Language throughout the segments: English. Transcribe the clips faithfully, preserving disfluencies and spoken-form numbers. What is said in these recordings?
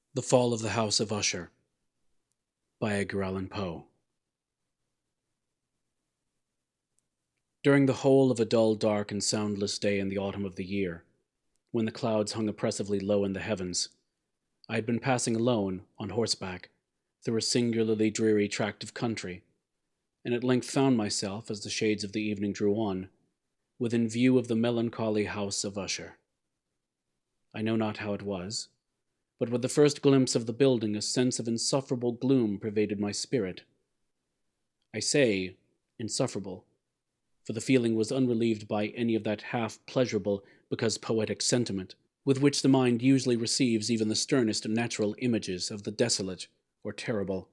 The Fall of the House of Usher by Edgar Allan Poe. During the whole of a dull, dark, and soundless day in the autumn of the year, when the clouds hung oppressively low in the heavens, I had been passing alone, on horseback, through a singularly dreary tract of country, and at length found myself, as the shades of the evening drew on, within view of the melancholy house of Usher. I know not how it was, but with the first glimpse of the building a sense of insufferable gloom pervaded my spirit. I say insufferable, for the feeling was unrelieved by any of that half-pleasurable because poetic sentiment with which the mind usually receives even the sternest natural images of the desolate or terrible.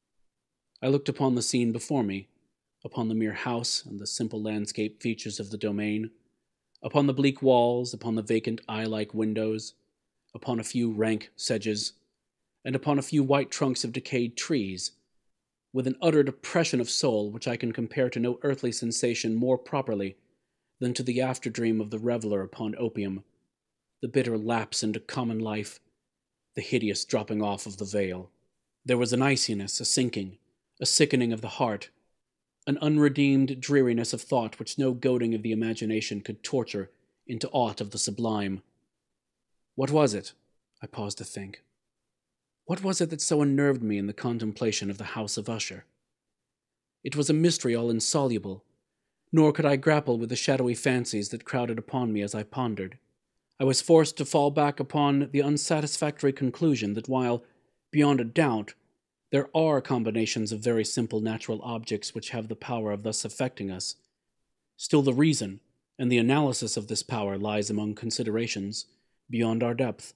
I looked upon the scene before me, upon the mere house and the simple landscape features of the domain, upon the bleak walls, upon the vacant eye-like windows, upon a few rank sedges, and upon a few white trunks of decayed trees, with an utter depression of soul which I can compare to no earthly sensation more properly than to the after-dream of the reveller upon opium, the bitter lapse into common life, the hideous dropping off of the veil. There was an iciness, a sinking, a sickening of the heart, an unredeemed dreariness of thought which no goading of the imagination could torture into aught of the sublime. What was it? I paused to think. What was it that so unnerved me in the contemplation of the house of Usher? It was a mystery all insoluble, nor could I grapple with the shadowy fancies that crowded upon me as I pondered. I was forced to fall back upon the unsatisfactory conclusion that while, beyond a doubt, there are combinations of very simple natural objects which have the power of thus affecting us, still the reason and the analysis of this power lies among considerations beyond our depth.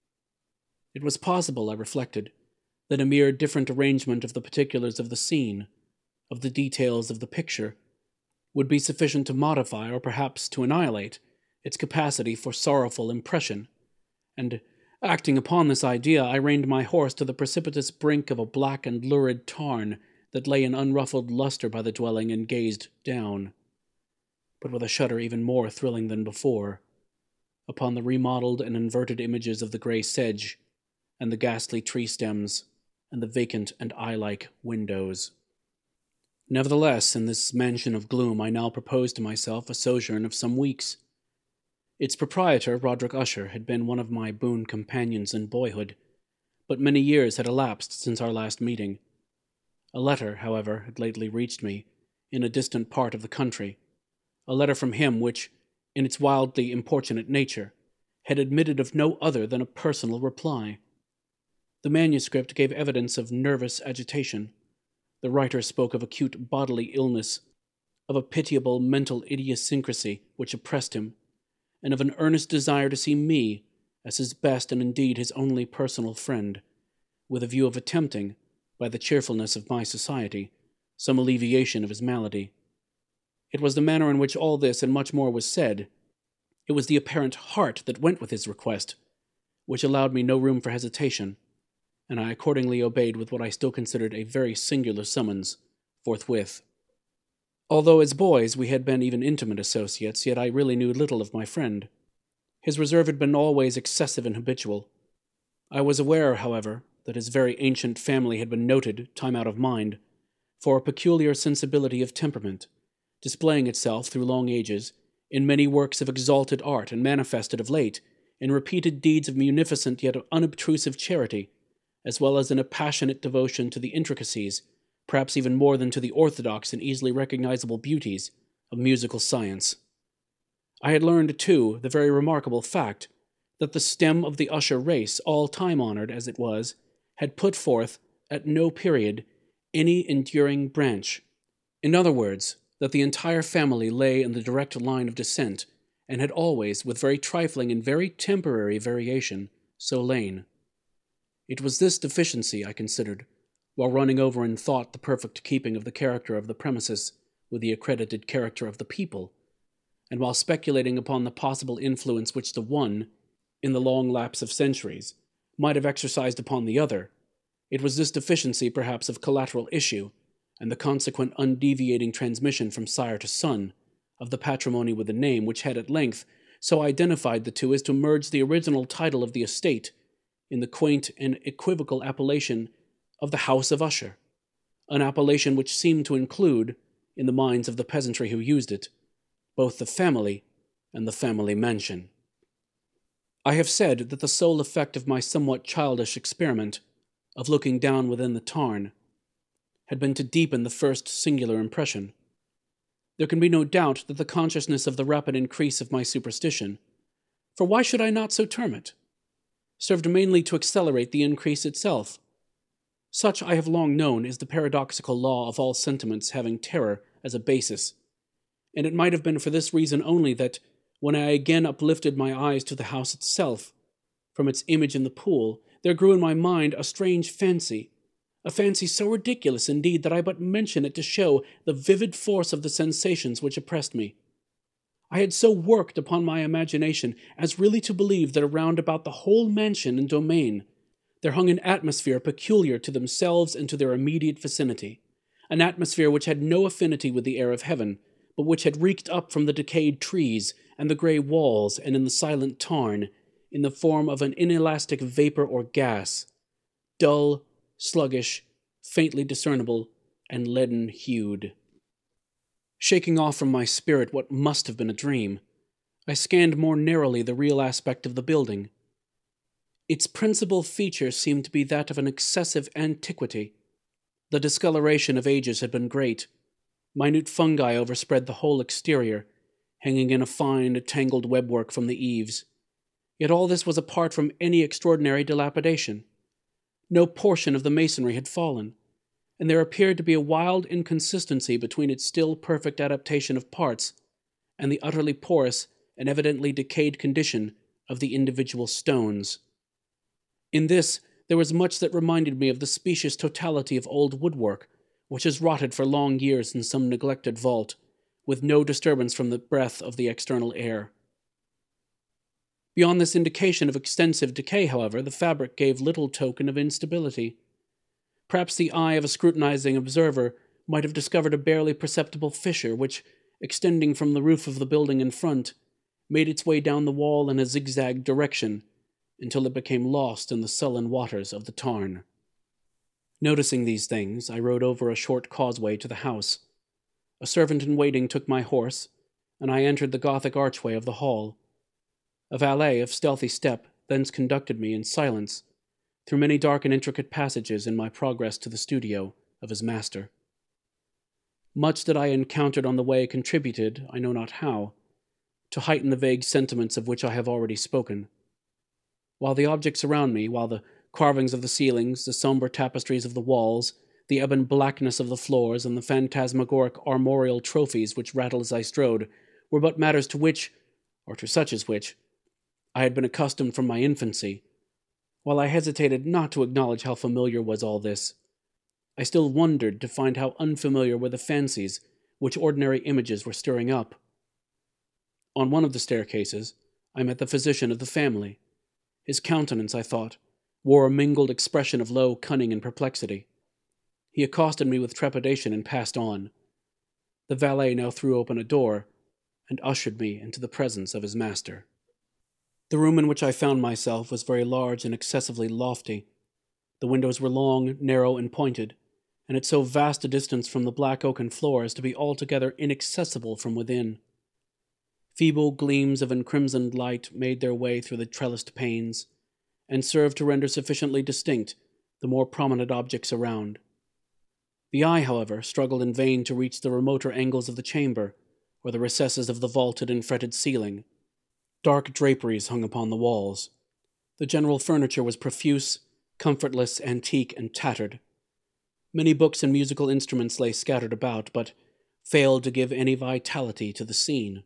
It was possible, I reflected, that a mere different arrangement of the particulars of the scene, of the details of the picture, would be sufficient to modify or perhaps to annihilate its capacity for sorrowful impression, and, acting upon this idea, I reined my horse to the precipitous brink of a black and lurid tarn that lay in unruffled luster by the dwelling and gazed down, but with a shudder even more thrilling than before, upon the remodeled and inverted images of the grey sedge, and the ghastly tree stems, and the vacant and eye-like windows. Nevertheless, in this mansion of gloom I now proposed to myself a sojourn of some weeks. Its proprietor, Roderick Usher, had been one of my boon companions in boyhood, but many years had elapsed since our last meeting. A letter, however, had lately reached me, in a distant part of the country, a letter from him which, in its wildly importunate nature, had admitted of no other than a personal reply. The manuscript gave evidence of nervous agitation. The writer spoke of acute bodily illness, of a pitiable mental idiosyncrasy which oppressed him, and of an earnest desire to see me, as his best and indeed his only personal friend, with a view of attempting, by the cheerfulness of my society, some alleviation of his malady. It was the manner in which all this and much more was said, it was the apparent heart that went with his request, which allowed me no room for hesitation, and I accordingly obeyed with what I still considered a very singular summons, forthwith. Although as boys we had been even intimate associates, yet I really knew little of my friend. His reserve had been always excessive and habitual. I was aware, however, that his very ancient family had been noted, time out of mind, for a peculiar sensibility of temperament, displaying itself through long ages in many works of exalted art and manifested of late in repeated deeds of munificent yet unobtrusive charity, as well as in a passionate devotion to the intricacies, perhaps even more than to the orthodox and easily recognizable beauties, of musical science. I had learned, too, the very remarkable fact that the stem of the Usher race, all time-honored as it was, had put forth, at no period, any enduring branch. In other words, that the entire family lay in the direct line of descent, and had always, with very trifling and very temporary variation, so lain. It was this deficiency, I considered, while running over in thought the perfect keeping of the character of the premises with the accredited character of the people, and while speculating upon the possible influence which the one, in the long lapse of centuries, might have exercised upon the other, it was this deficiency perhaps of collateral issue, and the consequent undeviating transmission from sire to son, of the patrimony with the name, which had at length so identified the two as to merge the original title of the estate in the quaint and equivocal appellation of the House of Usher, an appellation which seemed to include, in the minds of the peasantry who used it, both the family and the family mansion. I have said that the sole effect of my somewhat childish experiment of looking down within the tarn had been to deepen the first singular impression. There can be no doubt that the consciousness of the rapid increase of my superstition, for why should I not so term it, served mainly to accelerate the increase itself. Such, I have long known, is the paradoxical law of all sentiments having terror as a basis, and it might have been for this reason only that, when I again uplifted my eyes to the house itself, from its image in the pool, there grew in my mind a strange fancy, a fancy so ridiculous indeed that I but mention it to show the vivid force of the sensations which oppressed me. I had so worked upon my imagination as really to believe that around about the whole mansion and domain there hung an atmosphere peculiar to themselves and to their immediate vicinity, an atmosphere which had no affinity with the air of heaven, but which had reeked up from the decayed trees and the grey walls and in the silent tarn, in the form of an inelastic vapor or gas, dull, sluggish, faintly discernible, and leaden-hued. Shaking off from my spirit what must have been a dream, I scanned more narrowly the real aspect of the building. Its principal feature seemed to be that of an excessive antiquity. The discoloration of ages had been great. Minute fungi overspread the whole exterior, hanging in a fine, tangled webwork from the eaves. Yet all this was apart from any extraordinary dilapidation. No portion of the masonry had fallen, and there appeared to be a wild inconsistency between its still perfect adaptation of parts and the utterly porous and evidently decayed condition of the individual stones. In this there was much that reminded me of the specious totality of old woodwork, which has rotted for long years in some neglected vault, with no disturbance from the breath of the external air. Beyond this indication of extensive decay, however, the fabric gave little token of instability. Perhaps the eye of a scrutinizing observer might have discovered a barely perceptible fissure which, extending from the roof of the building in front, made its way down the wall in a zigzag direction, until it became lost in the sullen waters of the tarn. Noticing these things, I rode over a short causeway to the house. A servant in waiting took my horse, and I entered the Gothic archway of the hall. A valet of stealthy step thence conducted me in silence through many dark and intricate passages in my progress to the studio of his master. Much that I encountered on the way contributed, I know not how, to heighten the vague sentiments of which I have already spoken. While the objects around me, while the carvings of the ceilings, the sombre tapestries of the walls, the ebon blackness of the floors, and the phantasmagoric armorial trophies which rattled as I strode, were but matters to which, or to such as which, I had been accustomed from my infancy, while I hesitated not to acknowledge how familiar was all this, I still wondered to find how unfamiliar were the fancies which ordinary images were stirring up. On one of the staircases, I met the physician of the family. His countenance, I thought, wore a mingled expression of low cunning and perplexity. He accosted me with trepidation and passed on. The valet now threw open a door, and ushered me into the presence of his master. The room in which I found myself was very large and excessively lofty. The windows were long, narrow, and pointed, and at so vast a distance from the black oaken floor as to be altogether inaccessible from within. Feeble gleams of encrimsoned light made their way through the trellised panes, and served to render sufficiently distinct the more prominent objects around. The eye, however, struggled in vain to reach the remoter angles of the chamber, or the recesses of the vaulted and fretted ceiling. Dark draperies hung upon the walls. The general furniture was profuse, comfortless, antique, and tattered. Many books and musical instruments lay scattered about, but failed to give any vitality to the scene.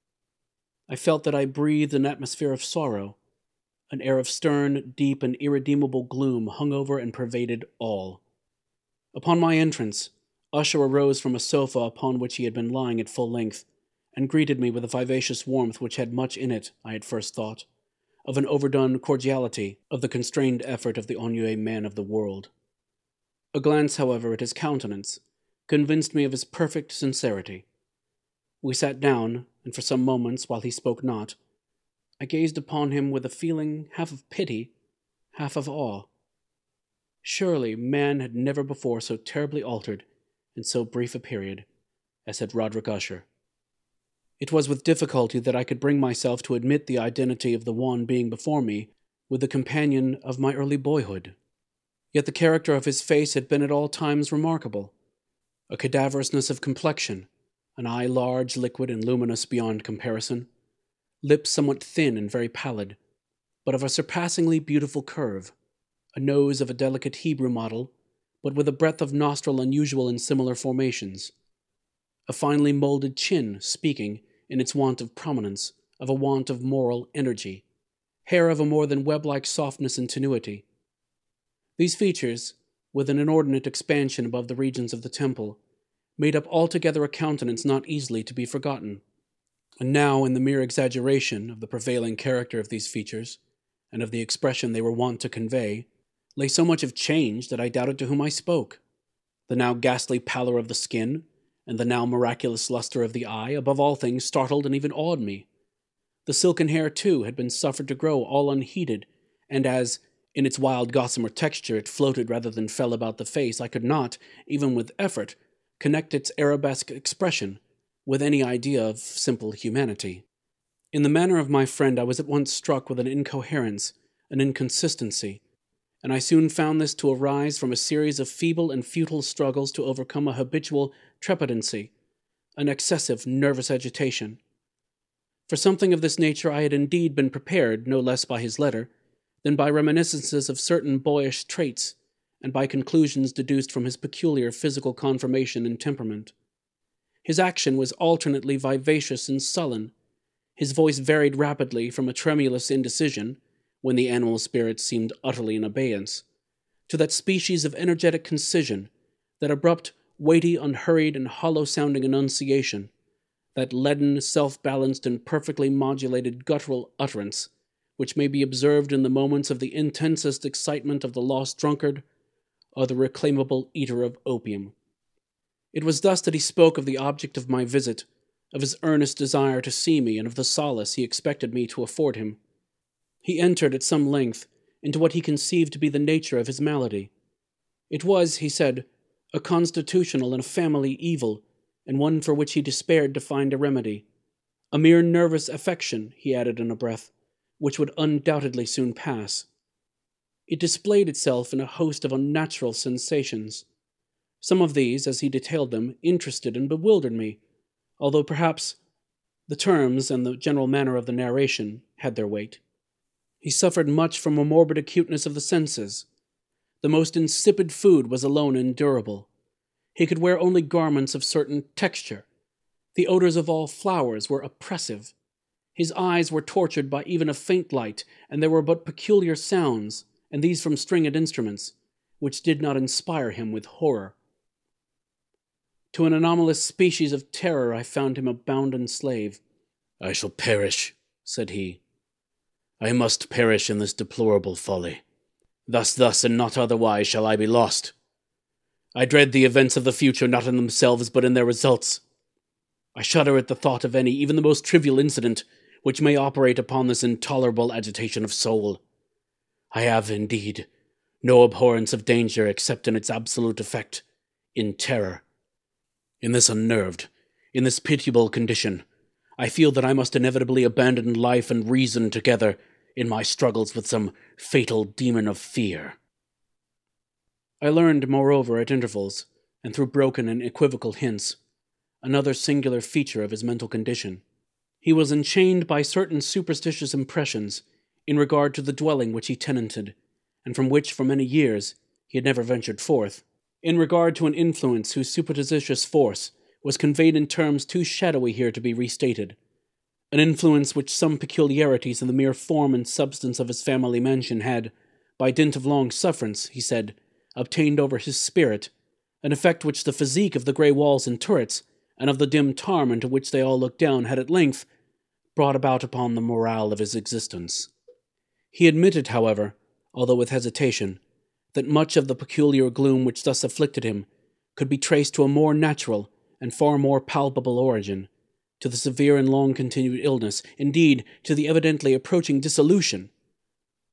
I felt that I breathed an atmosphere of sorrow. An air of stern, deep, and irredeemable gloom hung over and pervaded all. Upon my entrance, Usher arose from a sofa upon which he had been lying at full length, and greeted me with a vivacious warmth which had much in it, I had first thought, of an overdone cordiality, of the constrained effort of the ennuyé man of the world. A glance, however, at his countenance convinced me of his perfect sincerity. We sat down, and for some moments, while he spoke not, I gazed upon him with a feeling half of pity half of awe. Surely man had never before so terribly altered, in so brief a period, as had Roderick Usher. It was with difficulty that I could bring myself to admit the identity of the one being before me with the companion of my early boyhood. Yet the character of his face had been at all times remarkable. A cadaverousness of complexion, an eye large, liquid, and luminous beyond comparison, lips somewhat thin and very pallid, but of a surpassingly beautiful curve, a nose of a delicate Hebrew model, but with a breadth of nostril unusual in similar formations, a finely molded chin speaking, in its want of prominence, of a want of moral energy, hair of a more than web-like softness and tenuity. These features, with an inordinate expansion above the regions of the temple, made up altogether a countenance not easily to be forgotten. And now, in the mere exaggeration of the prevailing character of these features, and of the expression they were wont to convey, lay so much of change that I doubted to whom I spoke. The now ghastly pallor of the skin, and the now miraculous luster of the eye, above all things startled and even awed me. The silken hair, too, had been suffered to grow all unheeded, and as, in its wild gossamer texture, it floated rather than fell about the face, I could not, even with effort, connect its arabesque expression with any idea of simple humanity. In the manner of my friend I was at once struck with an incoherence, an inconsistency, and I soon found this to arise from a series of feeble and futile struggles to overcome a habitual trepidancy, an excessive nervous agitation. For something of this nature I had indeed been prepared, no less by his letter, than by reminiscences of certain boyish traits, and by conclusions deduced from his peculiar physical conformation and temperament. His action was alternately vivacious and sullen. His voice varied rapidly from a tremulous indecision, when the animal spirits seemed utterly in abeyance, to that species of energetic concision, that abrupt, weighty, unhurried, and hollow-sounding enunciation, that leaden, self-balanced, and perfectly modulated guttural utterance, which may be observed in the moments of the intensest excitement of the lost drunkard, or the reclaimable eater of opium. It was thus that he spoke of the object of my visit, of his earnest desire to see me, and of the solace he expected me to afford him. He entered at some length into what he conceived to be the nature of his malady. It was, he said, a constitutional and a family evil, and one for which he despaired to find a remedy. A mere nervous affection, he added in a breath, which would undoubtedly soon pass. It displayed itself in a host of unnatural sensations. Some of these, as he detailed them, interested and bewildered me, although perhaps the terms and the general manner of the narration had their weight. He suffered much from a morbid acuteness of the senses. The most insipid food was alone endurable. He could wear only garments of certain texture. The odors of all flowers were oppressive. His eyes were tortured by even a faint light, and there were but peculiar sounds, and these from stringed instruments, which did not inspire him with horror. To an anomalous species of terror I found him a bounden slave. "I shall perish," said he. "I must perish in this deplorable folly. Thus, thus, and not otherwise shall I be lost. I dread the events of the future not in themselves, but in their results. I shudder at the thought of any, even the most trivial incident, which may operate upon this intolerable agitation of soul. I have, indeed, no abhorrence of danger except in its absolute effect, in terror. In this unnerved, in this pitiable condition, I feel that I must inevitably abandon life and reason together in my struggles with some fatal demon of fear." I learned, moreover, at intervals, and through broken and equivocal hints, another singular feature of his mental condition. He was enchained by certain superstitious impressions in regard to the dwelling which he tenanted, and from which, for many years, he had never ventured forth, in regard to an influence whose supposititious force was conveyed in terms too shadowy here to be restated, an influence which some peculiarities in the mere form and substance of his family mansion had, by dint of long sufferance, he said, obtained over his spirit, an effect which the physique of the grey walls and turrets, and of the dim tarn into which they all looked down, had at length brought about upon the morale of his existence. He admitted, however, although with hesitation, that much of the peculiar gloom which thus afflicted him could be traced to a more natural and far more palpable origin, to the severe and long-continued illness, indeed, to the evidently approaching dissolution,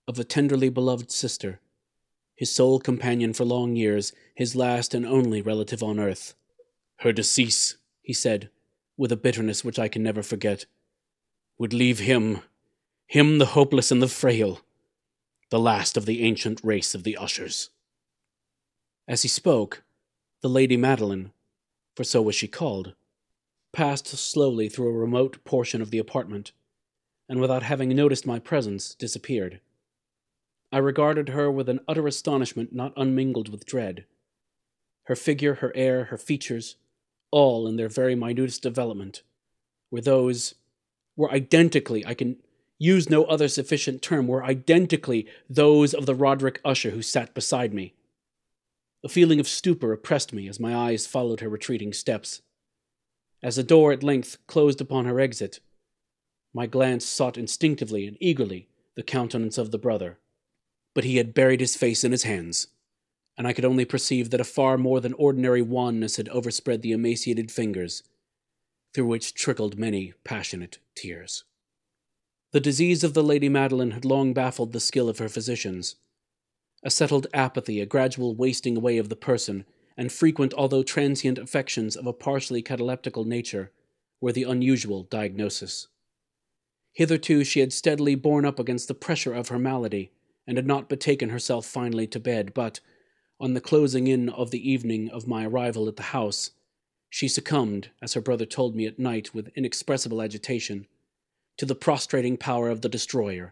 of a tenderly beloved sister, his sole companion for long years, his last and only relative on earth. Her decease, he said, with a bitterness which I can never forget, would leave him, him the hopeless and the frail, the last of the ancient race of the Ushers. As he spoke, the Lady Madeline, for so was she called, passed slowly through a remote portion of the apartment, and without having noticed my presence, disappeared. I regarded her with an utter astonishment not unmingled with dread. Her figure, her air, her features, all in their very minutest development, were those, were identically, I can use no other sufficient term, were identically those of the Roderick Usher who sat beside me. A feeling of stupor oppressed me as my eyes followed her retreating steps. As the door at length closed upon her exit, my glance sought instinctively and eagerly the countenance of the brother, but he had buried his face in his hands, and I could only perceive that a far more than ordinary wanness had overspread the emaciated fingers, through which trickled many passionate tears. The disease of the Lady Madeline had long baffled the skill of her physicians. A settled apathy, a gradual wasting away of the person, and frequent although transient affections of a partially cataleptical nature were the unusual diagnosis. Hitherto she had steadily borne up against the pressure of her malady, and had not betaken herself finally to bed, but, on the closing in of the evening of my arrival at the house, she succumbed, as her brother told me at night with inexpressible agitation, to the prostrating power of the destroyer.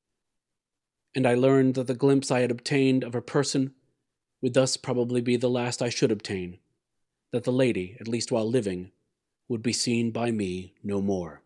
And I learned that the glimpse I had obtained of her person would thus probably be the last I should obtain, that the lady, at least while living, would be seen by me no more.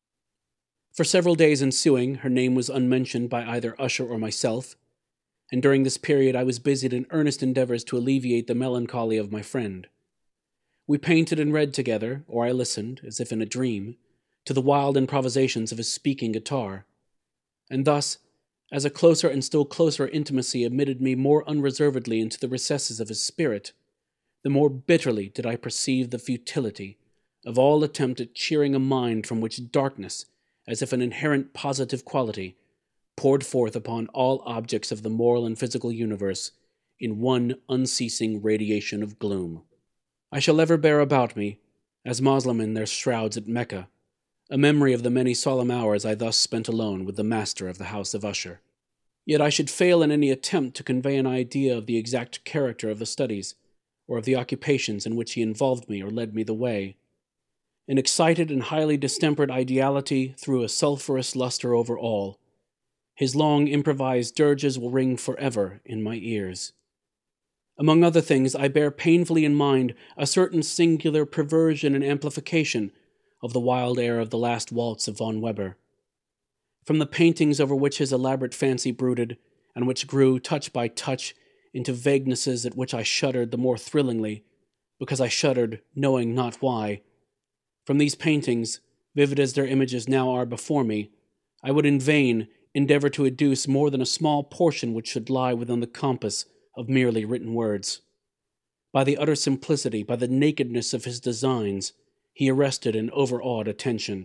For several days ensuing, her name was unmentioned by either Usher or myself, and during this period I was busied in earnest endeavors to alleviate the melancholy of my friend. We painted and read together, or I listened, as if in a dream, to the wild improvisations of his speaking guitar, and thus, as a closer and still closer intimacy admitted me more unreservedly into the recesses of his spirit, the more bitterly did I perceive the futility of all attempt at cheering a mind from which darkness, as if an inherent positive quality, poured forth upon all objects of the moral and physical universe in one unceasing radiation of gloom. I shall ever bear about me, as Moslem in their shrouds at Mecca, a memory of the many solemn hours I thus spent alone with the master of the house of Usher. Yet I should fail in any attempt to convey an idea of the exact character of the studies, or of the occupations in which he involved me or led me the way. An excited and highly distempered ideality threw a sulphurous luster over all. His long improvised dirges will ring forever in my ears. Among other things, I bear painfully in mind a certain singular perversion and amplification of the wild air of the last waltz of von Weber. From the paintings over which his elaborate fancy brooded, and which grew, touch by touch, into vaguenesses at which I shuddered the more thrillingly, because I shuddered, knowing not why. From these paintings, vivid as their images now are before me, I would in vain endeavor to educe more than a small portion which should lie within the compass of merely written words. By the utter simplicity, by the nakedness of his designs, he arrested and overawed attention.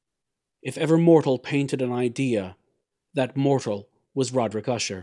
If ever mortal painted an idea, that mortal was Roderick Usher.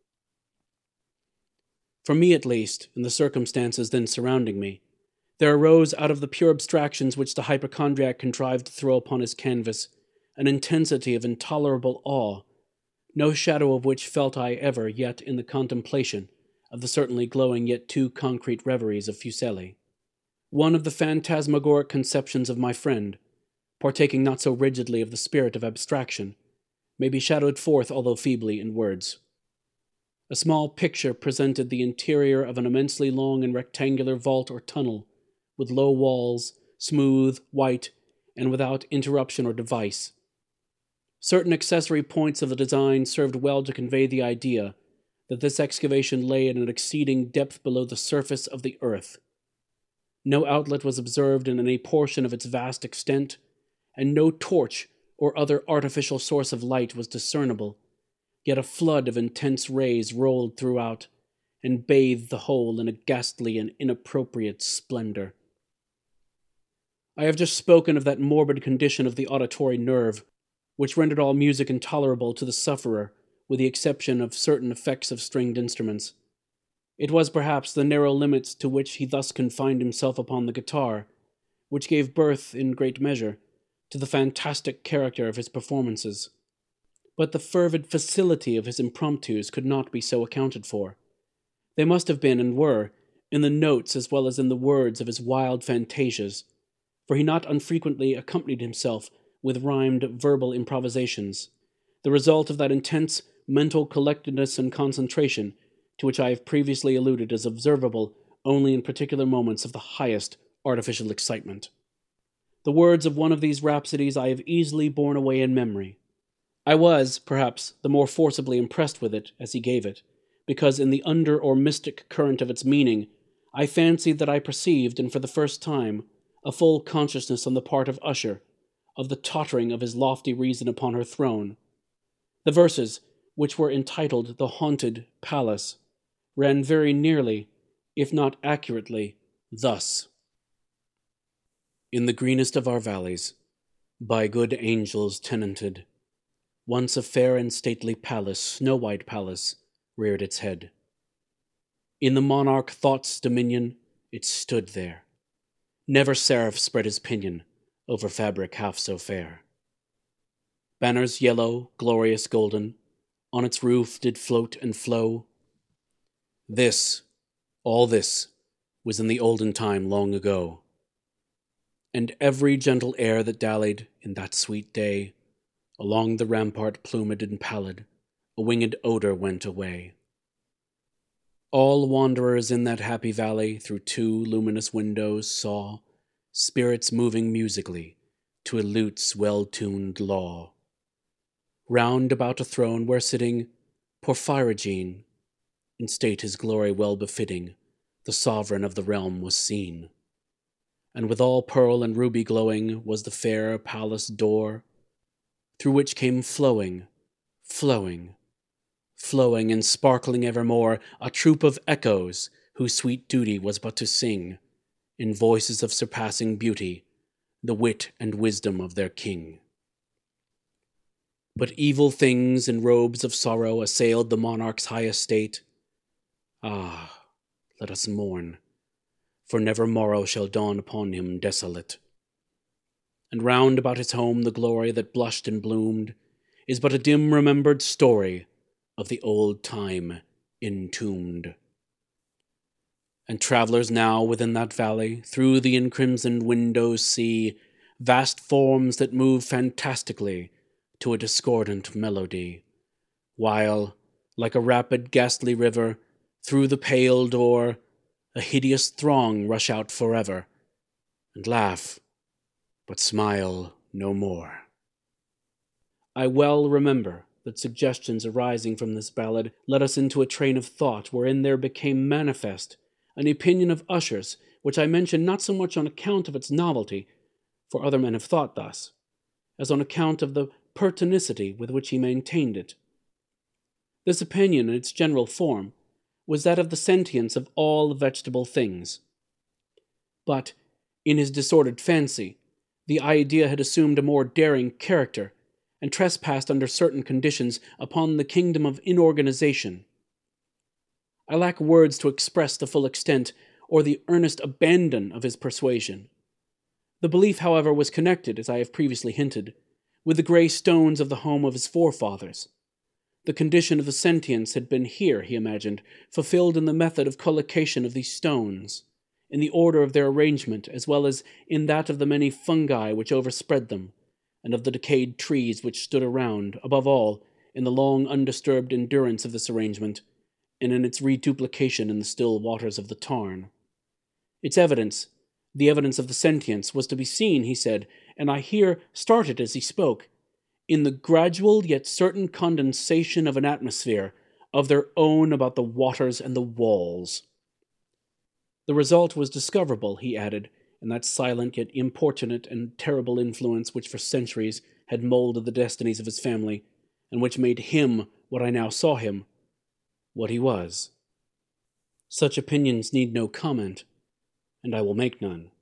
For me, at least, in the circumstances then surrounding me, there arose out of the pure abstractions which the hypochondriac contrived to throw upon his canvas an intensity of intolerable awe, no shadow of which felt I ever yet in the contemplation of the certainly glowing yet too concrete reveries of Fuseli. One of the phantasmagoric conceptions of my friend, partaking not so rigidly of the spirit of abstraction, may be shadowed forth, although feebly, in words. A small picture presented the interior of an immensely long and rectangular vault or tunnel, with low walls, smooth, white, and without interruption or device. Certain accessory points of the design served well to convey the idea that this excavation lay at an exceeding depth below the surface of the earth. No outlet was observed in any portion of its vast extent, and no torch or other artificial source of light was discernible, yet a flood of intense rays rolled throughout, and bathed the whole in a ghastly and inappropriate splendor. I have just spoken of that morbid condition of the auditory nerve, which rendered all music intolerable to the sufferer with the exception of certain effects of stringed instruments. It was perhaps the narrow limits to which he thus confined himself upon the guitar, which gave birth, in great measure, to the fantastic character of his performances. But the fervid facility of his impromptus could not be so accounted for. They must have been, and were, in the notes as well as in the words of his wild fantasias, for he not unfrequently accompanied himself with rhymed verbal improvisations, the result of that intense mental collectedness and concentration to which I have previously alluded as observable only in particular moments of the highest artificial excitement. The words of one of these rhapsodies I have easily borne away in memory. I was, perhaps, the more forcibly impressed with it as he gave it, because in the under or mystic current of its meaning, I fancied that I perceived, and for the first time, a full consciousness on the part of Usher, of the tottering of his lofty reason upon her throne. The verses, which were entitled The Haunted Palace, ran very nearly, if not accurately, thus. In the greenest of our valleys, by good angels tenanted, once a fair and stately palace, snow-white palace, reared its head. In the monarch Thought's dominion it stood there. Never seraph spread his pinion over fabric half so fair. Banners yellow, glorious golden, on its roof did float and flow. This, all this, was in the olden time long ago. And every gentle air that dallied in that sweet day, along the rampart plumed and pallid, a winged odor went away. All wanderers in that happy valley through two luminous windows saw spirits moving musically to a lute's well-tuned law. Round about a throne where sitting Porphyrogene, in state his glory well befitting, the sovereign of the realm was seen. And with all pearl and ruby glowing was the fair palace door, through which came flowing, flowing, flowing and sparkling evermore a troop of echoes, whose sweet duty was but to sing, in voices of surpassing beauty, the wit and wisdom of their king. But evil things in robes of sorrow assailed the monarch's high estate. Ah, let us mourn, for never morrow shall dawn upon him desolate. And round about his home the glory that blushed and bloomed is but a dim remembered story of the old time entombed. And travelers now within that valley through the encrimsoned windows see vast forms that move fantastically to a discordant melody, while, like a rapid ghastly river, through the pale door a hideous throng rush out forever, and laugh, but smile no more. I well remember that suggestions arising from this ballad led us into a train of thought wherein there became manifest an opinion of Usher's, which I mention not so much on account of its novelty, for other men have thought thus, as on account of the pertinacity with which he maintained it. This opinion, in its general form, was that of the sentience of all vegetable things. But, in his disordered fancy, the idea had assumed a more daring character, and trespassed under certain conditions upon the kingdom of inorganization. I lack words to express the full extent or the earnest abandon of his persuasion. The belief, however, was connected, as I have previously hinted, with the grey stones of the home of his forefathers. The condition of the sentience had been here, he imagined, fulfilled in the method of collocation of these stones, in the order of their arrangement, as well as in that of the many fungi which overspread them, and of the decayed trees which stood around, above all, in the long undisturbed endurance of this arrangement, and in its reduplication in the still waters of the tarn. Its evidence, the evidence of the sentience, was to be seen, he said, and I here started as he spoke, in the gradual yet certain condensation of an atmosphere of their own about the waters and the walls. The result was discoverable, he added, in that silent yet importunate and terrible influence which for centuries had moulded the destinies of his family, and which made him what I now saw him, what he was. Such opinions need no comment, and I will make none.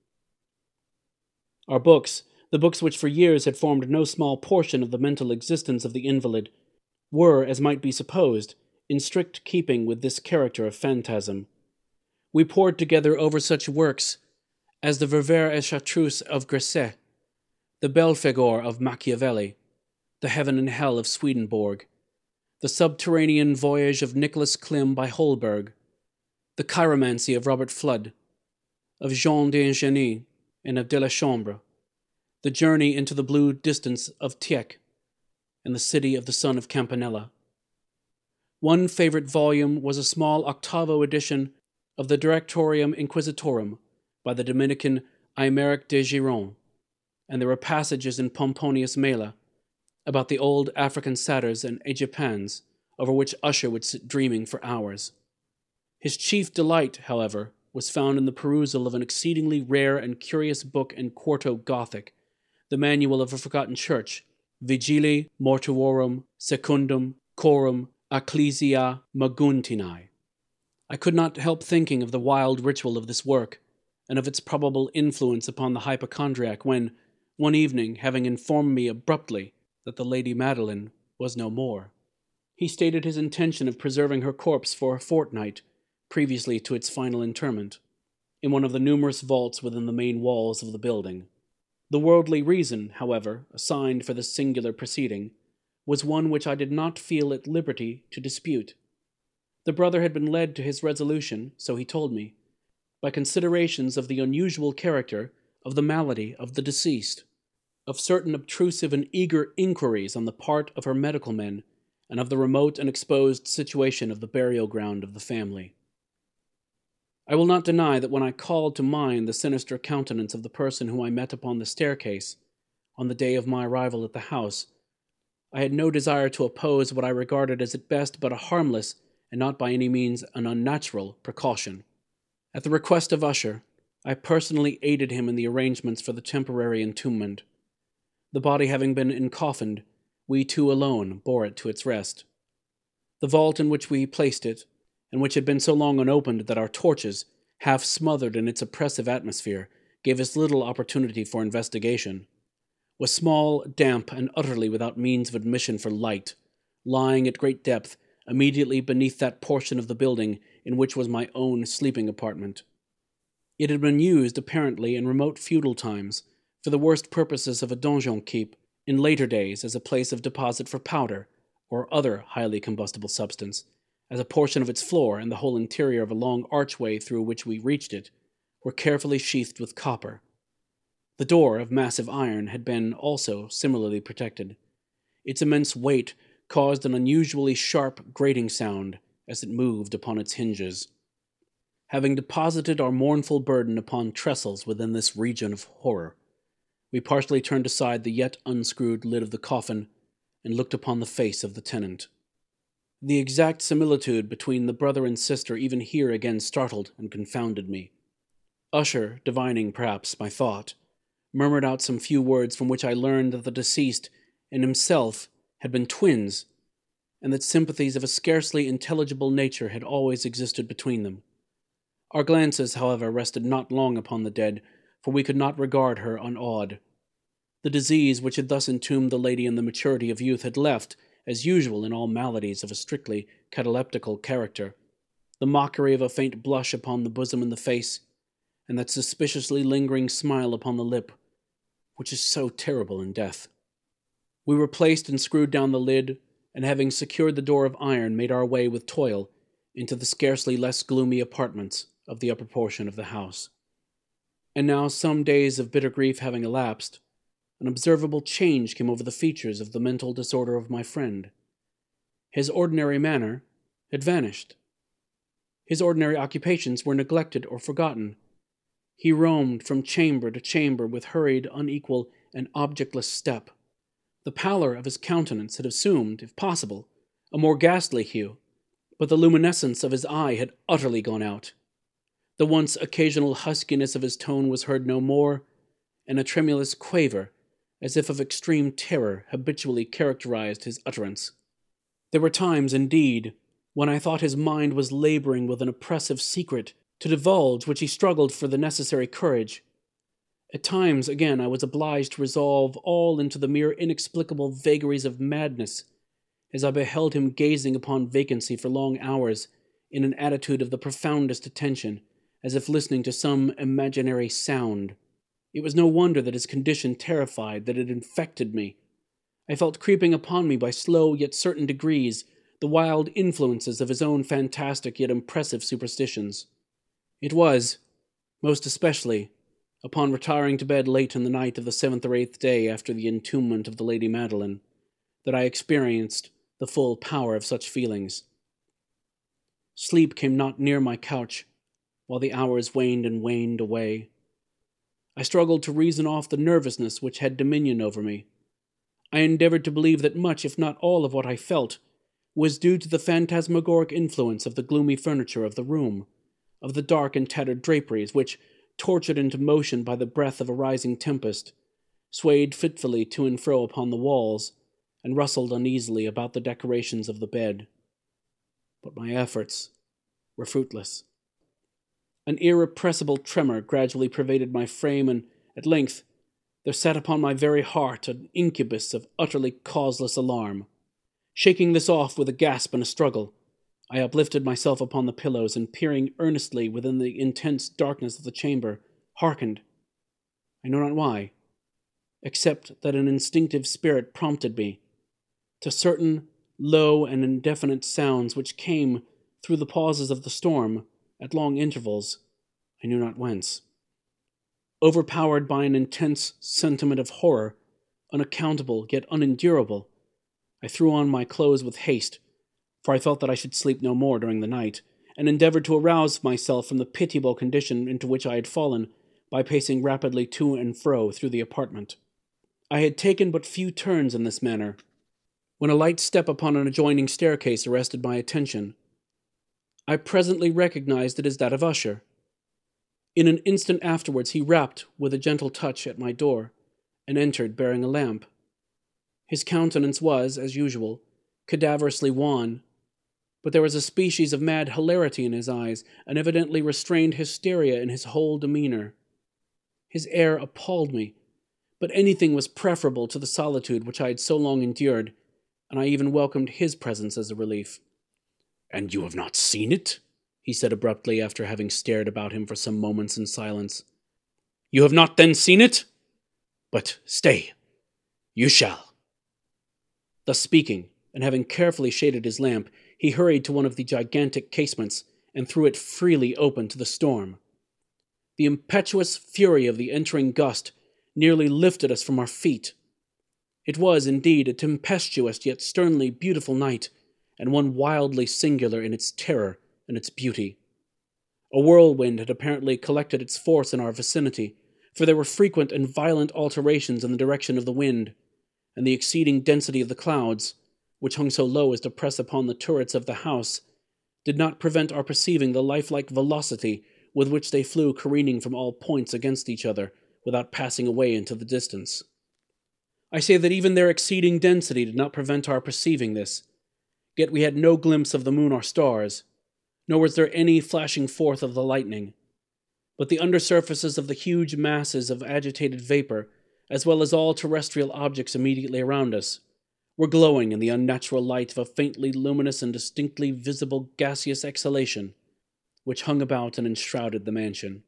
Our books, the books which for years had formed no small portion of the mental existence of the invalid, were, as might be supposed, in strict keeping with this character of phantasm. We pored together over such works as the Ververs et Chartreuse of Gresset, the Belphegor of Machiavelli, the Heaven and Hell of Swedenborg, the Subterranean Voyage of Nicholas Klim by Holberg, the Chiromancy of Robert Flood, of Jean d'Ingénie and of de la Chambre, the Journey into the Blue Distance of Tieck, and the City of the Son of Campanella. One favorite volume was a small octavo edition of the Directorium Inquisitorum by the Dominican Aymeric de Giron, and there were passages in Pomponius Mela about the old African satyrs and Egyptians, over which Usher would sit dreaming for hours. His chief delight, however, was found in the perusal of an exceedingly rare and curious book in quarto Gothic, the Manual of a Forgotten Church, Vigili Mortuorum Secundum Corum Ecclesiae Maguntinae. I could not help thinking of the wild ritual of this work, and of its probable influence upon the hypochondriac when, one evening, having informed me abruptly that the Lady Madeline was no more, he stated his intention of preserving her corpse for a fortnight, previously to its final interment, in one of the numerous vaults within the main walls of the building. The worldly reason, however, assigned for this singular proceeding, was one which I did not feel at liberty to dispute. The brother had been led to his resolution, so he told me, by considerations of the unusual character of the malady of the deceased, of certain obtrusive and eager inquiries on the part of her medical men, and of the remote and exposed situation of the burial ground of the family. I will not deny that when I called to mind the sinister countenance of the person whom I met upon the staircase, on the day of my arrival at the house, I had no desire to oppose what I regarded as at best but a harmless, and not by any means an unnatural, precaution. At the request of Usher, I personally aided him in the arrangements for the temporary entombment. The body having been encoffined, we two alone bore it to its rest. The vault in which we placed it, and which had been so long unopened that our torches, half smothered in its oppressive atmosphere, gave us little opportunity for investigation, was small, damp, and utterly without means of admission for light, lying at great depth immediately beneath that portion of the building in which was my own sleeping apartment. It had been used, apparently, in remote feudal times, for the worst purposes of a donjon keep, in later days as a place of deposit for powder, or other highly combustible substance, as a portion of its floor and the whole interior of a long archway through which we reached it were carefully sheathed with copper. The door, of massive iron, had been also similarly protected. Its immense weight caused an unusually sharp grating sound as it moved upon its hinges. Having deposited our mournful burden upon trestles within this region of horror, we partially turned aside the yet unscrewed lid of the coffin and looked upon the face of the tenant. The exact similitude between the brother and sister even here again startled and confounded me. Usher, divining perhaps my thought, murmured out some few words from which I learned that the deceased and himself had been twins, and that sympathies of a scarcely intelligible nature had always existed between them. Our glances, however, rested not long upon the dead, for we could not regard her unawed. The disease which had thus entombed the lady in the maturity of youth had left, as usual in all maladies of a strictly cataleptical character, the mockery of a faint blush upon the bosom and the face, and that suspiciously lingering smile upon the lip, which is so terrible in death. We replaced and screwed down the lid, and having secured the door of iron, made our way with toil into the scarcely less gloomy apartments of the upper portion of the house. And now, some days of bitter grief having elapsed, an observable change came over the features of the mental disorder of my friend. His ordinary manner had vanished. His ordinary occupations were neglected or forgotten. He roamed from chamber to chamber with hurried, unequal, and objectless step. The pallor of his countenance had assumed, if possible, a more ghastly hue, but the luminescence of his eye had utterly gone out. The once occasional huskiness of his tone was heard no more, and a tremulous quaver, as if of extreme terror, habitually characterized his utterance. There were times, indeed, when I thought his mind was laboring with an oppressive secret to divulge which he struggled for the necessary courage. At times, again, I was obliged to resolve all into the mere inexplicable vagaries of madness, as I beheld him gazing upon vacancy for long hours in an attitude of the profoundest attention, as if listening to some imaginary sound. It was no wonder that his condition terrified, that it infected me. I felt creeping upon me by slow yet certain degrees the wild influences of his own fantastic yet impressive superstitions. It was, most especially, upon retiring to bed late in the night of the seventh or eighth day after the entombment of the Lady Madeline, that I experienced the full power of such feelings. Sleep came not near my couch, while the hours waned and waned away. I struggled to reason off the nervousness which had dominion over me. I endeavored to believe that much, if not all, of what I felt was due to the phantasmagoric influence of the gloomy furniture of the room, of the dark and tattered draperies, which, tortured into motion by the breath of a rising tempest, swayed fitfully to and fro upon the walls, and rustled uneasily about the decorations of the bed. But my efforts were fruitless. An irrepressible tremor gradually pervaded my frame, and, at length, there sat upon my very heart an incubus of utterly causeless alarm. Shaking this off with a gasp and a struggle, I uplifted myself upon the pillows, and peering earnestly within the intense darkness of the chamber, hearkened. I know not why, except that an instinctive spirit prompted me, to certain low and indefinite sounds which came through the pauses of the storm, at long intervals, I knew not whence. Overpowered by an intense sentiment of horror, unaccountable yet unendurable, I threw on my clothes with haste, for I felt that I should sleep no more during the night, and endeavored to arouse myself from the pitiable condition into which I had fallen by pacing rapidly to and fro through the apartment. I had taken but few turns in this manner, when a light step upon an adjoining staircase arrested my attention. I presently recognized it as that of Usher. In an instant afterwards he rapped with a gentle touch at my door, and entered bearing a lamp. His countenance was, as usual, cadaverously wan, but there was a species of mad hilarity in his eyes, and evidently restrained hysteria in his whole demeanor. His air appalled me, but anything was preferable to the solitude which I had so long endured, and I even welcomed his presence as a relief. "And you have not seen it?" he said abruptly, after having stared about him for some moments in silence. "You have not then seen it? But stay, you shall." Thus speaking, and having carefully shaded his lamp, he hurried to one of the gigantic casements, and threw it freely open to the storm. The impetuous fury of the entering gust nearly lifted us from our feet. It was, indeed, a tempestuous yet sternly beautiful night, and one wildly singular in its terror and its beauty. A whirlwind had apparently collected its force in our vicinity, for there were frequent and violent alterations in the direction of the wind, and the exceeding density of the clouds, which hung so low as to press upon the turrets of the house, did not prevent our perceiving the lifelike velocity with which they flew careening from all points against each other, without passing away into the distance. I say that even their exceeding density did not prevent our perceiving this, yet we had no glimpse of the moon or stars, nor was there any flashing forth of the lightning, but the undersurfaces of the huge masses of agitated vapor, as well as all terrestrial objects immediately around us, were glowing in the unnatural light of a faintly luminous and distinctly visible gaseous exhalation, which hung about and enshrouded the mansion.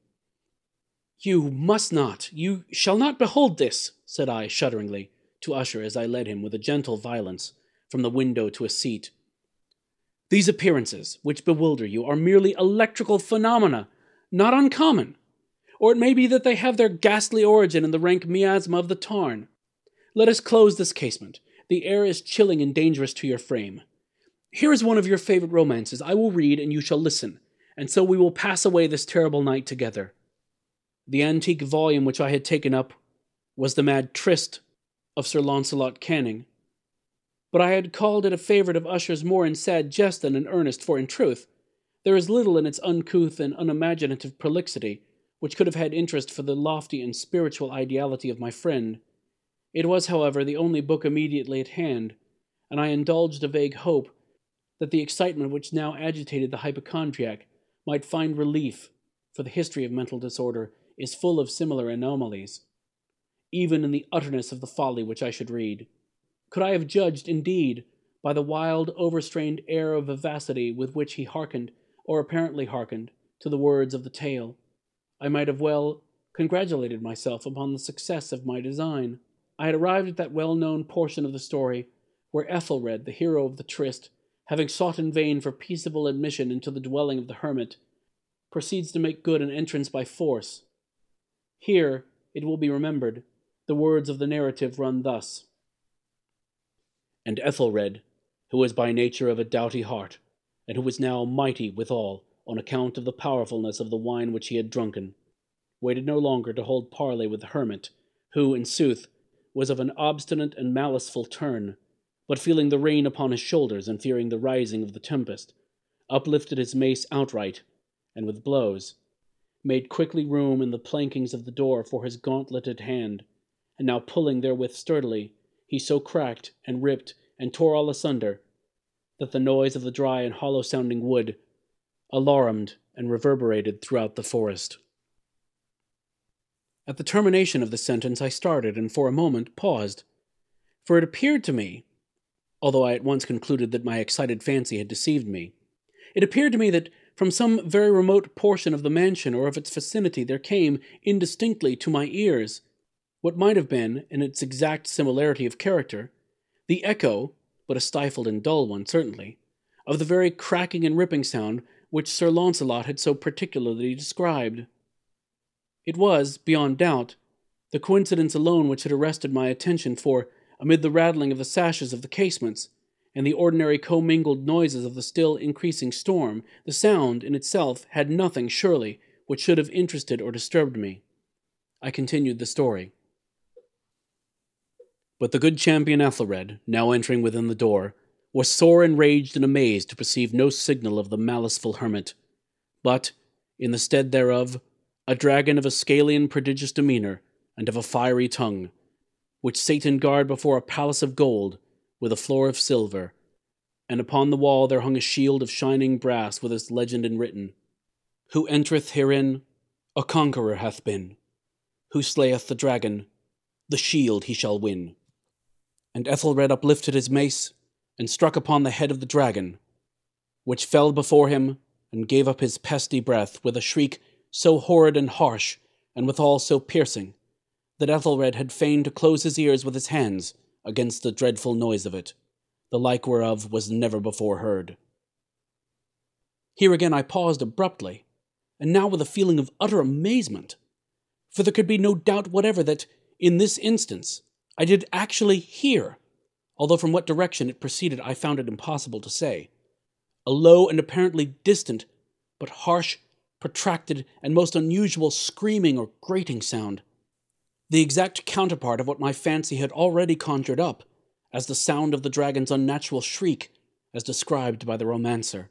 "You must not, you shall not behold this," said I, shudderingly, to Usher as I led him with a gentle violence from the window to a seat. "These appearances, which bewilder you, are merely electrical phenomena, not uncommon, or it may be that they have their ghastly origin in the rank miasma of the tarn. Let us close this casement. The air is chilling and dangerous to your frame. Here is one of your favorite romances. I will read, and you shall listen, and so we will pass away this terrible night together." The antique volume which I had taken up was The Mad Tryst of Sir Launcelot Canning, but I had called it a favorite of Usher's more in sad jest than in earnest, for in truth, there is little in its uncouth and unimaginative prolixity which could have had interest for the lofty and spiritual ideality of my friend. It was, however, the only book immediately at hand, and I indulged a vague hope that the excitement which now agitated the hypochondriac might find relief, for the history of mental disorder is full of similar anomalies, even in the utterness of the folly which I should read. Could I have judged, indeed, by the wild, overstrained air of vivacity with which he hearkened, or apparently hearkened, to the words of the tale. I might have well congratulated myself upon the success of my design. I had arrived at that well-known portion of the story where Ethelred, the hero of the tryst, having sought in vain for peaceable admission into the dwelling of the hermit, proceeds to make good an entrance by force. Here, it will be remembered, the words of the narrative run thus. And Ethelred, who was by nature of a doughty heart, and who was now mighty withal, on account of the powerfulness of the wine which he had drunken, waited no longer to hold parley with the hermit, who, in sooth, was of an obstinate and maliceful turn, but feeling the rain upon his shoulders, and fearing the rising of the tempest, uplifted his mace outright, and with blows, made quickly room in the plankings of the door for his gauntleted hand, and now pulling therewith sturdily, he so cracked, and ripped, and tore all asunder, that the noise of the dry and hollow-sounding wood alarumed and reverberated throughout the forest. At the termination of the sentence I started, and for a moment paused, for it appeared to me, although I at once concluded that my excited fancy had deceived me, it appeared to me that from some very remote portion of the mansion or of its vicinity there came, indistinctly to my ears, what might have been, in its exact similarity of character, the echo, but a stifled and dull one certainly, of the very cracking and ripping sound which Sir Launcelot had so particularly described. It was, beyond doubt, the coincidence alone which had arrested my attention, for, amid the rattling of the sashes of the casements, and the ordinary commingled noises of the still increasing storm, the sound, in itself, had nothing, surely, which should have interested or disturbed me. I continued the story. But the good champion Ethelred, now entering within the door, was sore enraged and amazed to perceive no signal of the maliceful hermit, but, in the stead thereof, a dragon of a scaly and prodigious demeanour, and of a fiery tongue, which sate in guard before a palace of gold, with a floor of silver, and upon the wall there hung a shield of shining brass with this legend enwritten, Who entereth herein, a conqueror hath been. Who slayeth the dragon, the shield he shall win. And Ethelred uplifted his mace, and struck upon the head of the dragon, which fell before him, and gave up his pesty breath with a shriek so horrid and harsh, and withal so piercing, that Ethelred had fain to close his ears with his hands against the dreadful noise of it, the like whereof was never before heard. Here again I paused abruptly, and now with a feeling of utter amazement, for there could be no doubt whatever that, in this instance, I did actually hear, although from what direction it proceeded I found it impossible to say, a low and apparently distant, but harsh, protracted, and most unusual screaming or grating sound, the exact counterpart of what my fancy had already conjured up as the sound of the dragon's unnatural shriek, as described by the romancer.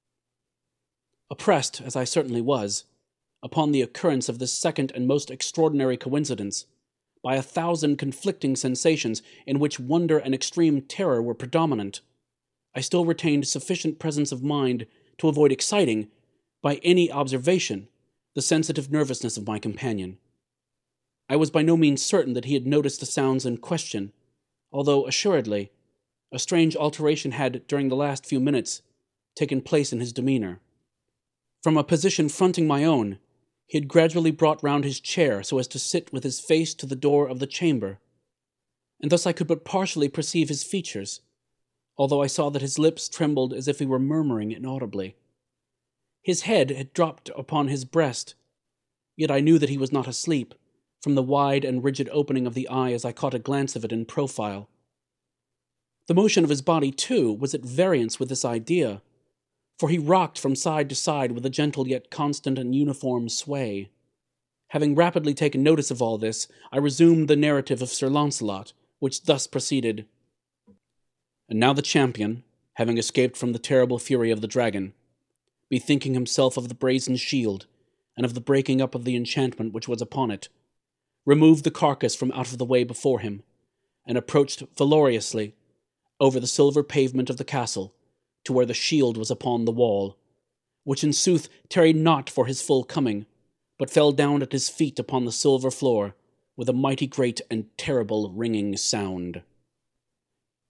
Oppressed, as I certainly was, upon the occurrence of this second and most extraordinary coincidence, by a thousand conflicting sensations in which wonder and extreme terror were predominant, I still retained sufficient presence of mind to avoid exciting, by any observation, the sensitive nervousness of my companion. I was by no means certain that he had noticed the sounds in question, although, assuredly, a strange alteration had, during the last few minutes, taken place in his demeanour. From a position fronting my own, he had gradually brought round his chair so as to sit with his face to the door of the chamber, and thus I could but partially perceive his features, although I saw that his lips trembled as if he were murmuring inaudibly. His head had dropped upon his breast, yet I knew that he was not asleep, from the wide and rigid opening of the eye as I caught a glance of it in profile. The motion of his body, too, was at variance with this idea, for he rocked from side to side with a gentle yet constant and uniform sway. Having rapidly taken notice of all this, I resumed the narrative of Sir Launcelot, which thus proceeded. And now the champion, having escaped from the terrible fury of the dragon, bethinking himself of the brazen shield, and of the breaking up of the enchantment which was upon it, removed the carcass from out of the way before him, and approached valorously over the silver pavement of the castle, to where the shield was upon the wall, which in sooth tarried not for his full coming, but fell down at his feet upon the silver floor, with a mighty great and terrible ringing sound.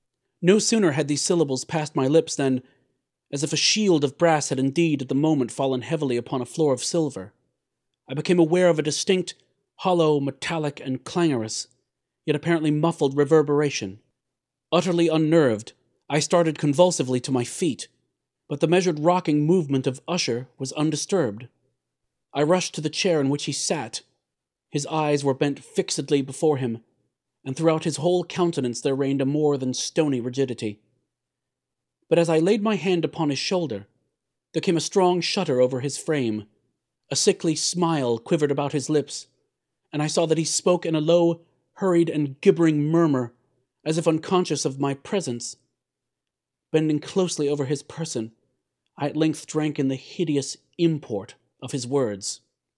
No sooner had these syllables passed my lips than, as if a shield of brass had indeed at the moment fallen heavily upon a floor of silver, I became aware of a distinct, hollow, metallic, and clangorous, yet apparently muffled reverberation. Utterly unnerved, I started convulsively to my feet, but the measured rocking movement of Usher was undisturbed. I rushed to the chair in which he sat. His eyes were bent fixedly before him, and throughout his whole countenance there reigned a more than stony rigidity. But as I laid my hand upon his shoulder, there came a strong shudder over his frame, a sickly smile quivered about his lips, and I saw that he spoke in a low, hurried, and gibbering murmur, as if unconscious of my presence. Bending closely over his person, I at length drank in the hideous import of his words.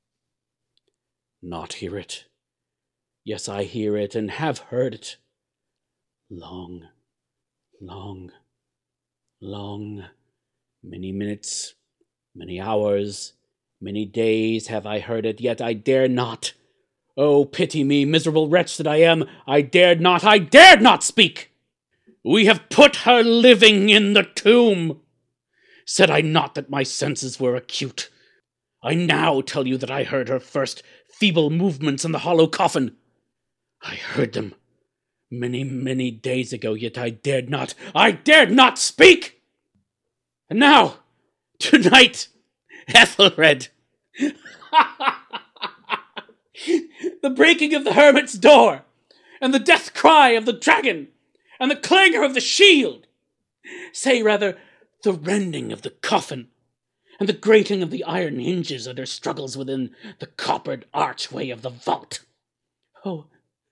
"Not hear it? Yes, I hear it, and have heard it. Long, long, long, many minutes, many hours, many days have I heard it, yet I dare not. Oh, pity me, miserable wretch that I am! I dared not, I dared not speak! We have put her living in the tomb! Said I not that my senses were acute? I now tell you that I heard her first feeble movements in the hollow coffin. I heard them many, many days ago, yet I dared not, I dared not speak! And now, tonight, Ethelred, the breaking of the hermit's door, and the death cry of the dragon, and the clangor of the shield, say rather, the rending of the coffin, and the grating of the iron hinges under struggles within the coppered archway of the vault. Oh,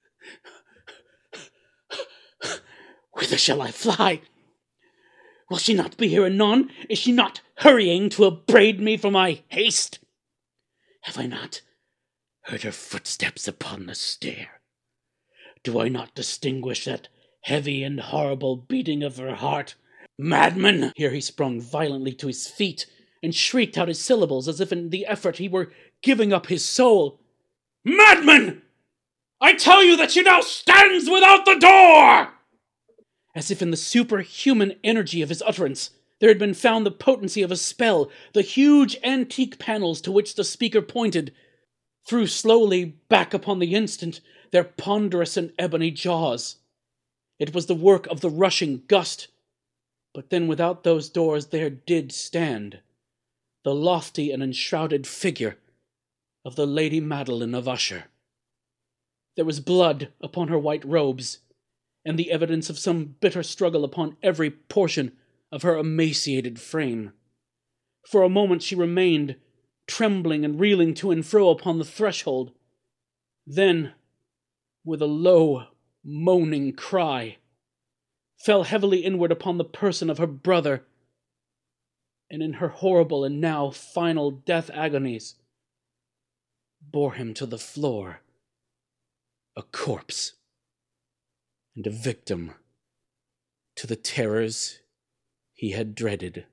whither shall I fly? Will she not be here anon? Is she not hurrying to upbraid me for my haste? Have I not heard her footsteps upon the stair? Do I not distinguish that heavy and horrible beating of her heart? Madman!" Here he sprung violently to his feet, and shrieked out his syllables as if in the effort he were giving up his soul. "Madman! I tell you that she now stands without the door!" As if in the superhuman energy of his utterance there had been found the potency of a spell, the huge antique panels to which the speaker pointed threw slowly back upon the instant their ponderous and ebony jaws. It was the work of the rushing gust, but then without those doors there did stand the lofty and enshrouded figure of the Lady Madeline of Usher. There was blood upon her white robes, and the evidence of some bitter struggle upon every portion of her emaciated frame. For a moment she remained, trembling and reeling to and fro upon the threshold. Then, with a low, moaning cry, fell heavily inward upon the person of her brother, and in her horrible and now final death agonies, bore him to the floor, a corpse, and a victim to the terrors he had dreaded.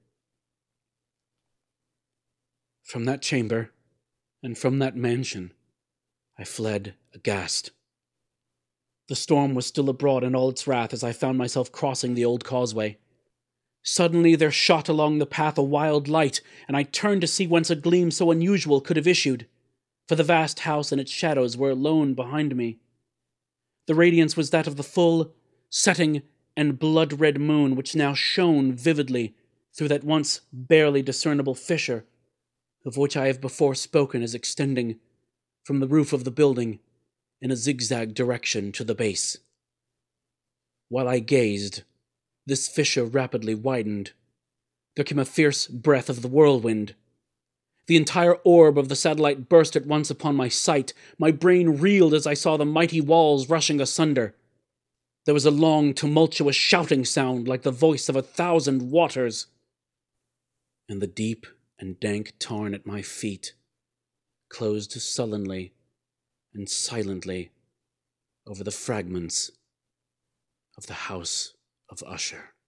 From that chamber, and from that mansion, I fled aghast. The storm was still abroad in all its wrath as I found myself crossing the old causeway. Suddenly there shot along the path a wild light, and I turned to see whence a gleam so unusual could have issued, for the vast house and its shadows were alone behind me. The radiance was that of the full, setting, and blood-red moon which now shone vividly through that once barely discernible fissure, of which I have before spoken as extending from the roof of the building in a zigzag direction to the base. While I gazed, this fissure rapidly widened. There came a fierce breath of the whirlwind. The entire orb of the satellite burst at once upon my sight. My brain reeled as I saw the mighty walls rushing asunder. There was a long, tumultuous shouting sound like the voice of a thousand waters. And the deep and dank tarn at my feet closed sullenly and silently over the fragments of the house of Usher.